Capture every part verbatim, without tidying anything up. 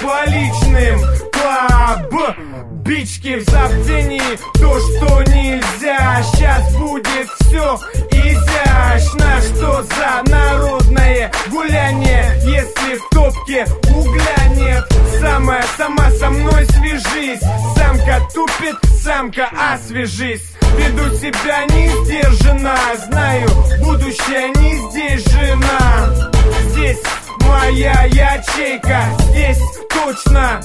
по личным. Клаб, бички в забвении, то, что нельзя. Сейчас будет все изящно. Что за народное гуляние, если в топке угля нет? Самая, сама со мной свяжись. Самка тупит, самка освежись. Веду себя не сдержанно, знаю, будущее не здесь, жена. Здесь моя ячейка, здесь точно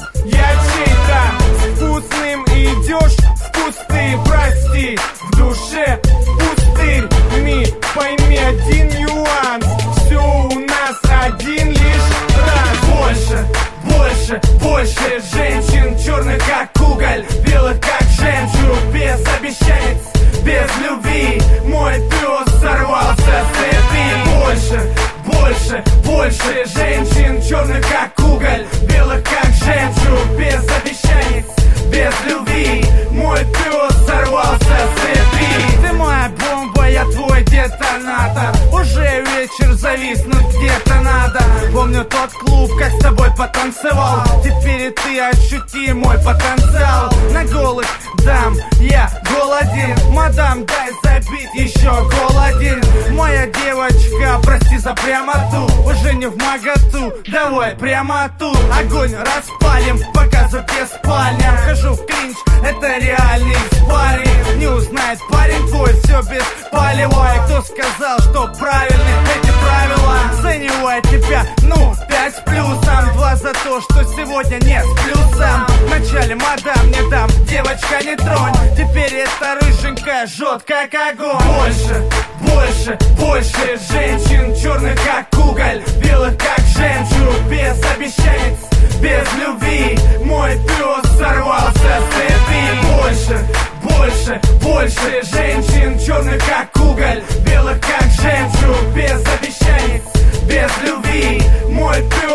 ячейка. Вкусным идешь в кусты, прости, в душе пустырь. Ми, пойми один нюанс, все у нас один лишь раз. Больше, больше, больше женщин, черных как уголь, белых как жемчуг, без обещаний, без любви. Мой пес сорвался с цепи. Больше, больше, больше женщин, черных как уголь, белых как жемчуг, без обещаний, без любви. Мой пес сорвался с цепи. Ты моя бомба, я твой детонатор. Уже вечер, зависнуть где-то надо. Помню тот клуб, как с тобой потанцевал. Теперь и ты ощути мой потенциал. На голых дам я голоден. Мадам, дай забить еще голоден. Моя девочка, прости за прямоту, уже не в моготу, давай прямо тут. Огонь распалим, показывай без спальня. Вхожу в клинч, это реальный спарринг. Не узнает парень твой, все без полевой. Кто сказал, что правильны эти правила? Оцениваю тебя, ну, пять с плюсом. Два за то, что сегодня не с плюсом. Вначале мадам не дам, девочка не тронь. Теперь эта рыженькая жжет как огонь. Больше, больше, больше женщин, черных как уголь, белых как жемчуг, без обещаний, без любви. Мой пес сорвался с цепи. Больше, больше, больше женщин, черных как уголь, белых как жемчуг, без обещаний, без любви. Мой пес